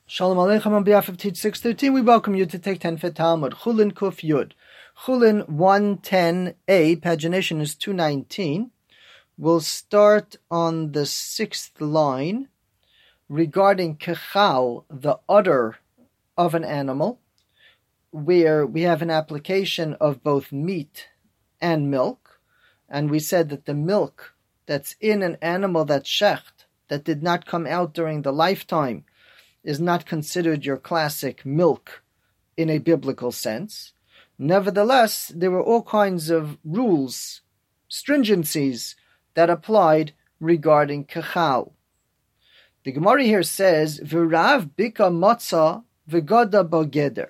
Shalom Aleichem on behalf of Teach 613, we welcome you to take 10 for Talmud. Chulin Kuf Yud. Chulin 110a, pagination is 219. We'll start on the 6th line regarding kechal, the udder of an animal, where we have an application of both meat and milk. And we said that the milk that's in an animal that's shecht, that did not come out during the lifetime, is not considered your classic milk in a biblical sense. Nevertheless, there were all kinds of rules, stringencies that applied regarding kechal. The Gemara here says, "V'Rav bika matzah v'gada b'geder."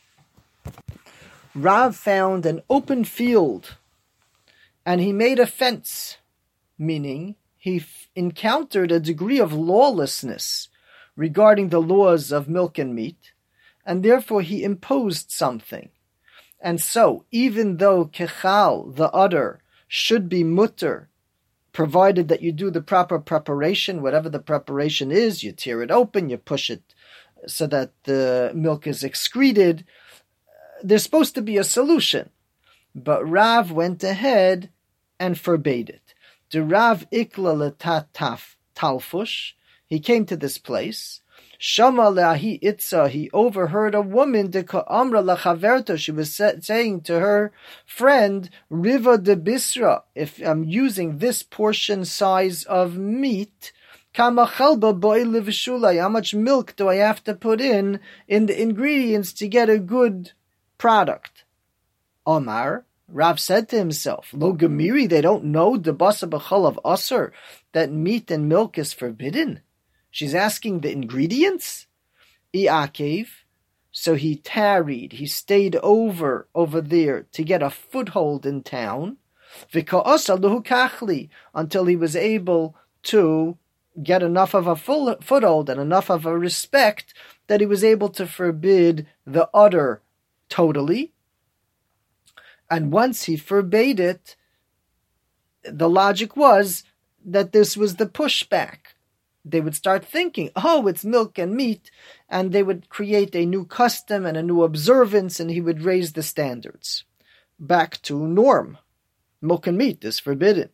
Rav found an open field and he made a fence, meaning he encountered a degree of lawlessness regarding the laws of milk and meat, and therefore he imposed something. And so, even though kechal, the udder, should be mutter, provided that you do the proper preparation, whatever the preparation is, you tear it open, you push it so that the milk is excreted, there's supposed to be a solution. But Rav went ahead and forbade it. The Rav ikla letat talfush, he came to this place. Shama le'ahi itza, he overheard a woman, deka amra lachaverto, she was saying to her friend, Riva de Bisra, if I'm using this portion size of meat, kama chalba boi livshulai, how much milk do I have to put in the ingredients to get a good product? Omar, Rav said to himself, Lo gemiri, they don't know the basa b'chol of asur, that meat and milk is forbidden. She's asking the ingredients? Iakev. So he tarried, he stayed over there to get a foothold in town. V'ka'asa luhu kachli, until he was able to get enough of a foothold and enough of a respect that he was able to forbid the udder totally. And once he forbade it, the logic was that this was the pushback. They would start thinking, oh, it's milk and meat, and they would create a new custom and a new observance, and he would raise the standards back to norm. Milk and meat is forbidden.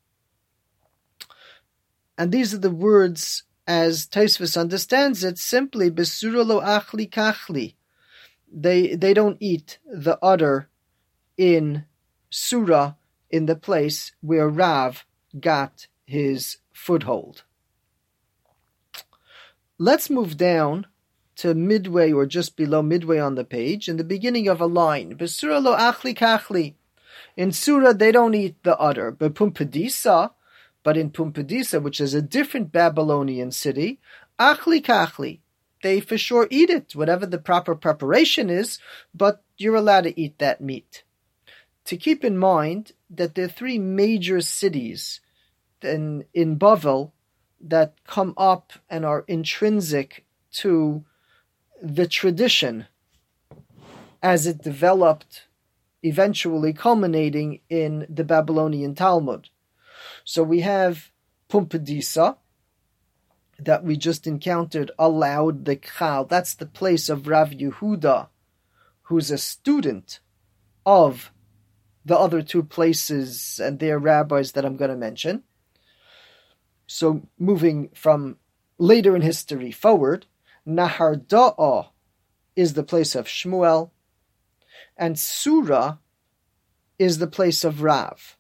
And these are the words, as Tosfos understands it, simply, besura lo achli kachli. They don't eat the udder in surah, in the place where Rav got his foothold. Let's move down to midway or just below midway on the page, in the beginning of a line. Besura lo achli kachli. In surah, they don't eat the udder. But in Pumbedisa, which is a different Babylonian city, achli kachli. They for sure eat it, whatever the proper preparation is, but you're allowed to eat that meat. To keep in mind that there are three major cities in Bavel that come up and are intrinsic to the tradition as it developed, eventually culminating in the Babylonian Talmud. So we have Pumbedisa, that we just encountered, allowed the kechal. That's the place of Rav Yehuda, who's a student of the other two places and their rabbis that I'm going to mention. So moving from later in history forward, Nahar Da'ah is the place of Shmuel, and Surah is the place of Rav.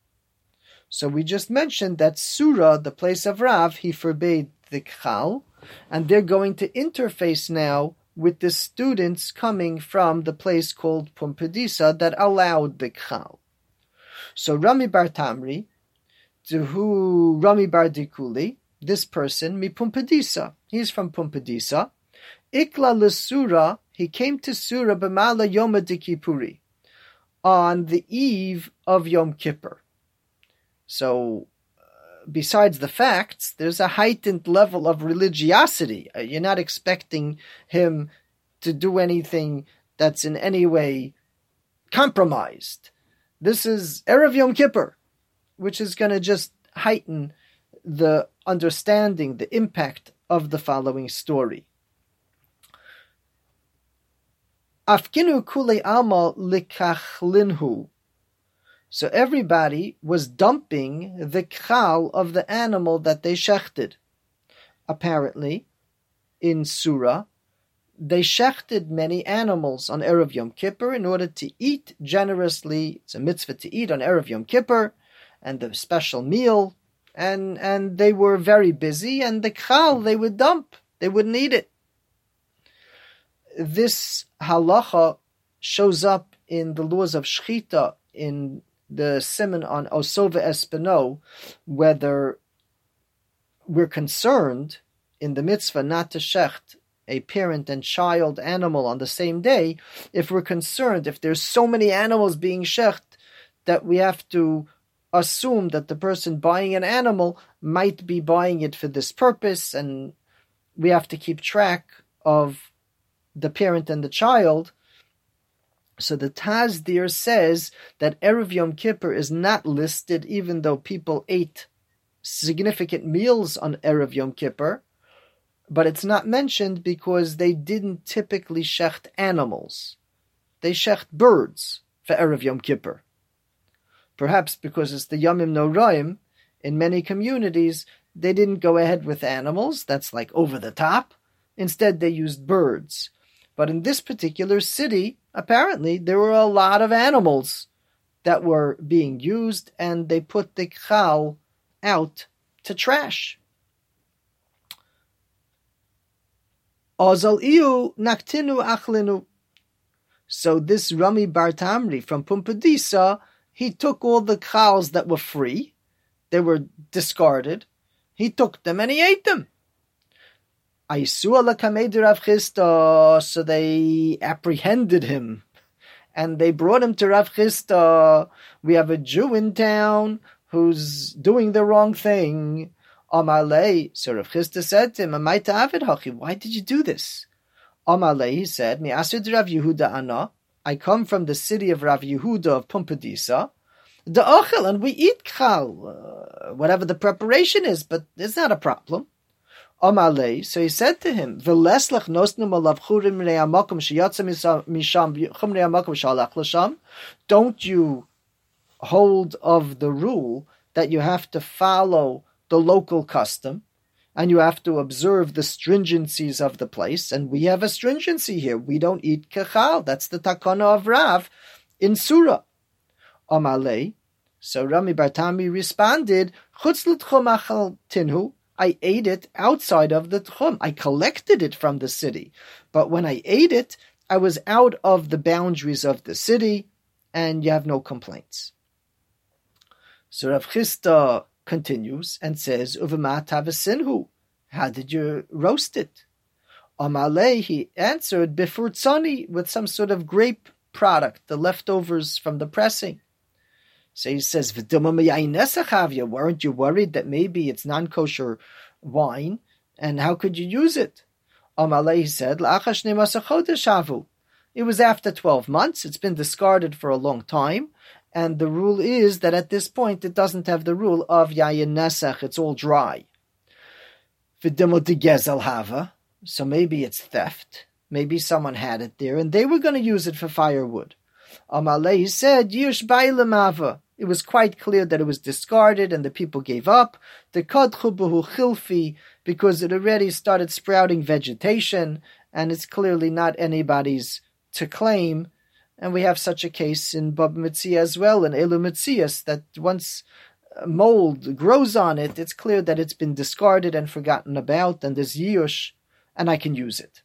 So we just mentioned that Surah, the place of Rav, he forbade the kechal, and they're going to interface now with the students coming from the place called Pumbedisa that allowed the kechal. So Rami Bar Tamri, to who Rami Bar Dikuli, this person, mi Pumbedisa, he's from Pumbedisa. Ikla l'Surah, he came to Surah b'mala Yom Kippuri, on the eve of Yom Kippur. So, besides the facts, there's a heightened level of religiosity. You're not expecting him to do anything that's in any way compromised. This is Erev Yom Kippur, which is going to just heighten the understanding, the impact of the following story. Afkinu kule alma likachlinhu. So everybody was dumping the kchal of the animal that they shechted. Apparently, in Surah, they shechted many animals on Erev Yom Kippur in order to eat generously. It's a mitzvah to eat on Erev Yom Kippur, and the special meal, and they were very busy, and the kchal they would dump. They wouldn't eat it. This halacha shows up in the laws of Shechita in the Siman on Osova Espino, whether we're concerned in the mitzvah not to shecht a parent and child animal on the same day, if we're concerned, if there's so many animals being shecht, that we have to assume that the person buying an animal might be buying it for this purpose, and we have to keep track of the parent and the child. So the Tazdir says that Erev Yom Kippur is not listed, even though people ate significant meals on Erev Yom Kippur, but it's not mentioned because they didn't typically shecht animals. They shecht birds for Erev Yom Kippur. Perhaps because it's the Yomim Noraim, in many communities, they didn't go ahead with animals. That's like over the top. Instead, they used birds. But in this particular city, apparently, there were a lot of animals that were being used, and they put the kchal out to trash. Ozal iu naktinu achlinu. So this Rami Bar Tamri from Pumbedisa, he took all the kchals that were free, they were discarded, he took them and he ate them. So they apprehended him, and they brought him to Rav Chisda. We have a Jew in town who's doing the wrong thing. Amalei. So Rav Chisda said to him, why did you do this? Amalei, he said, Mi asid Rav Yehuda ana. I come from the city of Rav Yehuda of Pumbedisa. The ochel, and we eat kchal, whatever the preparation is, but it's not a problem. Amalei, so he said to him, V'leslach nosnum alav churim re'amakom sheyatza misham chum re'amakom shalach l'sham. Don't you hold of the rule that you have to follow the local custom, and you have to observe the stringencies of the place, and we have a stringency here. We don't eat kechal. That's the takana of Rav in Surah. Amalei, so Rami Bar Tamri responded, Chutz l'tchum achal tinhu. I ate it outside of the tchum. I collected it from the city. But when I ate it, I was out of the boundaries of the city, and you have no complaints. So Rav Chisda continues and says, Uvema tavasinhu. How did you roast it? Amalei, he answered, Bifurtzani, with some sort of grape product, the leftovers from the pressing. So he says, weren't you worried that maybe it's non-kosher wine? And how could you use it? Amalei said, it was after 12 months. It's been discarded for a long time. And the rule is that at this point, it doesn't have the rule of yayin nesach. It's all dry. So maybe it's theft. Maybe someone had it there, and they were going to use it for firewood. Amalei said, Yish bailamava. It was quite clear that it was discarded, and the people gave up. The kadchu b'hu chilfi, because it already started sprouting vegetation, and it's clearly not anybody's to claim. And we have such a case in Bab Mitzia as well, in Elu Mitzias, that once mold grows on it, it's clear that it's been discarded and forgotten about, and there's yiyush, and I can use it.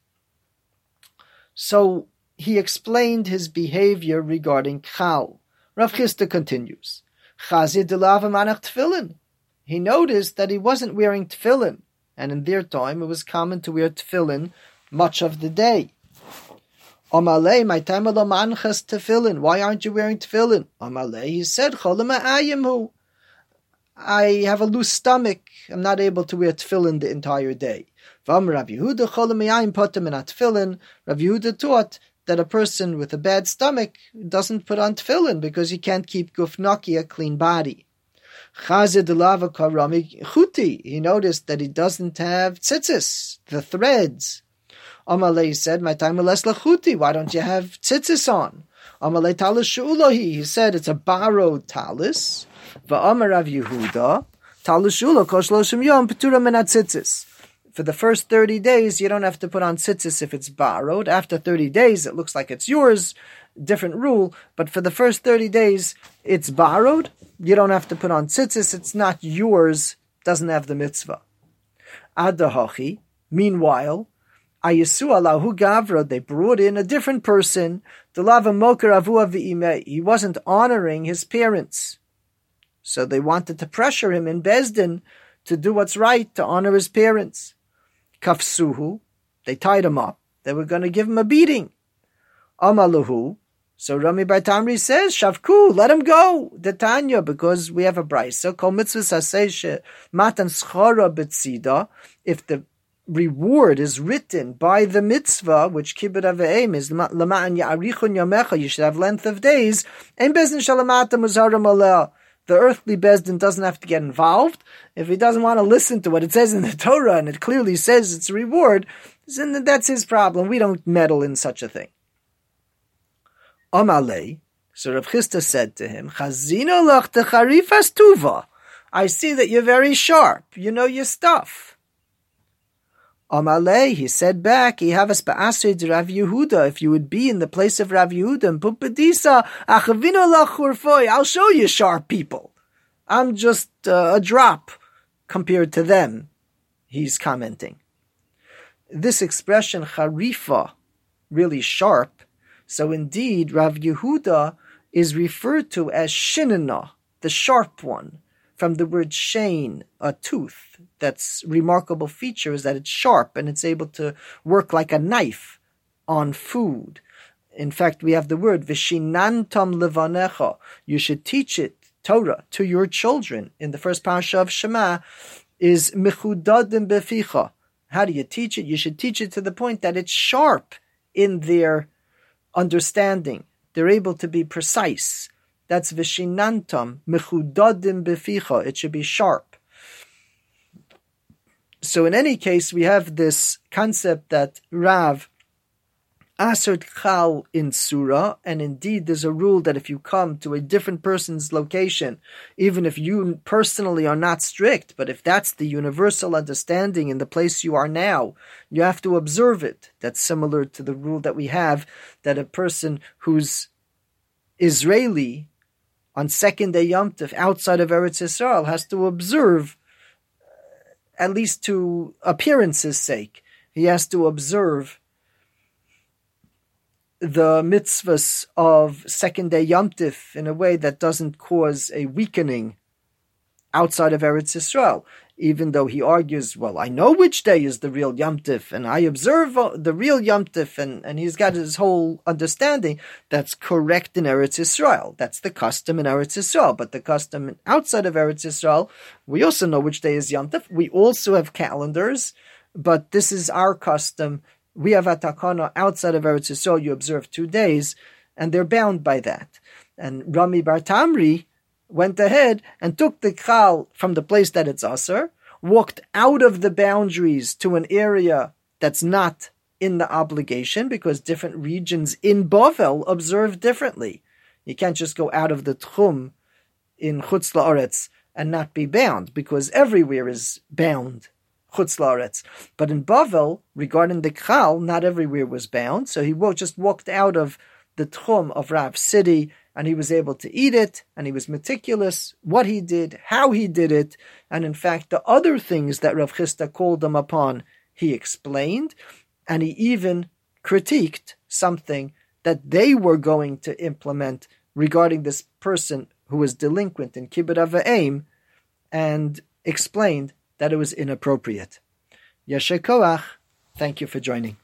So he explained his behavior regarding kchal. Rav Chisda continues, Chazid delav manach tefillin. He noticed that he wasn't wearing tefillin, and in their time it was common to wear tefillin much of the day. Amalei, my time lo manchas tefillin. Why aren't you wearing tefillin? Amalei, he said, Cholema ayimhu. I have a loose stomach. I'm not able to wear tefillin the entire day. Rav Yehuda taught that a person with a bad stomach doesn't put on tefillin because he can't keep gufnaki, a clean body. He noticed that he doesn't have tzitzis, the threads. Amalei said, "My time less lachuti. Why don't you have tzitzis on?" Amalei talis shu'ulahi. He said it's a borrowed talis. Va'amar Rav Yehuda talis shu'ula kol shloshim yom petura min hatzitzis. For the first 30 days, you don't have to put on tzitzis if it's borrowed. After 30 days, it looks like it's yours. Different rule. But for the first 30 days, it's borrowed. You don't have to put on tzitzis. It's not yours. Doesn't have the mitzvah. Adahachi. Meanwhile, Ayesu Allahu Gavra, they brought in a different person. Delava Moker Avua V'imei. He wasn't honoring his parents. So they wanted to pressure him in Bezdin to do what's right, to honor his parents. Kafsuhu, they tied him up. They were going to give him a beating. Amaluhu, so Rami Bar Tamri says, Shavku, let him go. Detanya, because we have a brisa. Kol mitzvah saseh matan schara betzida. If the reward is written by the mitzvah, which kibbut aveim is lama'an ya'arichun yamecha, you should have length of days. Ein bezdin shalamata muzarim aleh. The earthly bezdin doesn't have to get involved. If he doesn't want to listen to what it says in the Torah, and it clearly says it's a reward, then that's his problem. We don't meddle in such a thing. Amalei, so Rav Chisda said to him, Chazino lach techarifas tuva. I see that you're very sharp. You know your stuff. Amalei, he said back, Ihavas ba'asrid Rav Yehuda, if you would be in the place of Rav Yehuda, and Pupadisa, achavino lach churfoi, I'll show you sharp people. I'm just a drop compared to them, he's commenting. This expression, charifa, really sharp, so indeed Rav Yehuda is referred to as shinana, the sharp one, from the word shein, a tooth. That's remarkable feature is that it's sharp and it's able to work like a knife on food. In fact, we have the word vishinantam levanecha. You should teach it, Torah, to your children. In the first parasha of Shema is mechudadim beficha. How do you teach it? You should teach it to the point that it's sharp in their understanding. They're able to be precise. That's vishinantam mechudadim beficha. It should be sharp. So in any case, we have this concept that Rav asert chal in surah, and indeed there's a rule that if you come to a different person's location, even if you personally are not strict, but if that's the universal understanding in the place you are now, you have to observe it. That's similar to the rule that we have that a person who's Israeli on second day Yom Tov outside of Eretz Yisrael has to observe, at least to appearance's sake, he has to observe the mitzvahs of second day Yom Tov in a way that doesn't cause a weakening outside of Eretz Yisrael. Even though he argues, well, I know which day is the real Yom Tov, and I observe the real Yom Tov, and he's got his whole understanding. That's correct in Eretz Yisrael. That's the custom in Eretz Yisrael. But the custom outside of Eretz Yisrael, we also know which day is Yom Tov. We also have calendars, but this is our custom. We have a takana outside of Eretz Yisrael. You observe 2 days, and they're bound by that. And Rami Bar Tamri went ahead and took the chal from the place that it's aser, walked out of the boundaries to an area that's not in the obligation, because different regions in Bavel observe differently. You can't just go out of the tchum in Chutz La'aretz and not be bound, because everywhere is bound, Chutz La'aretz. But in Bavel, regarding the chal, not everywhere was bound, so he just walked out of the tchum of Rav's city, and he was able to eat it, and he was meticulous, what he did, how he did it, and in fact the other things that Rav Chisda called him upon, he explained, and he even critiqued something that they were going to implement regarding this person who was delinquent in Kibbut Aveim, and explained that it was inappropriate. Yasher Koach, thank you for joining.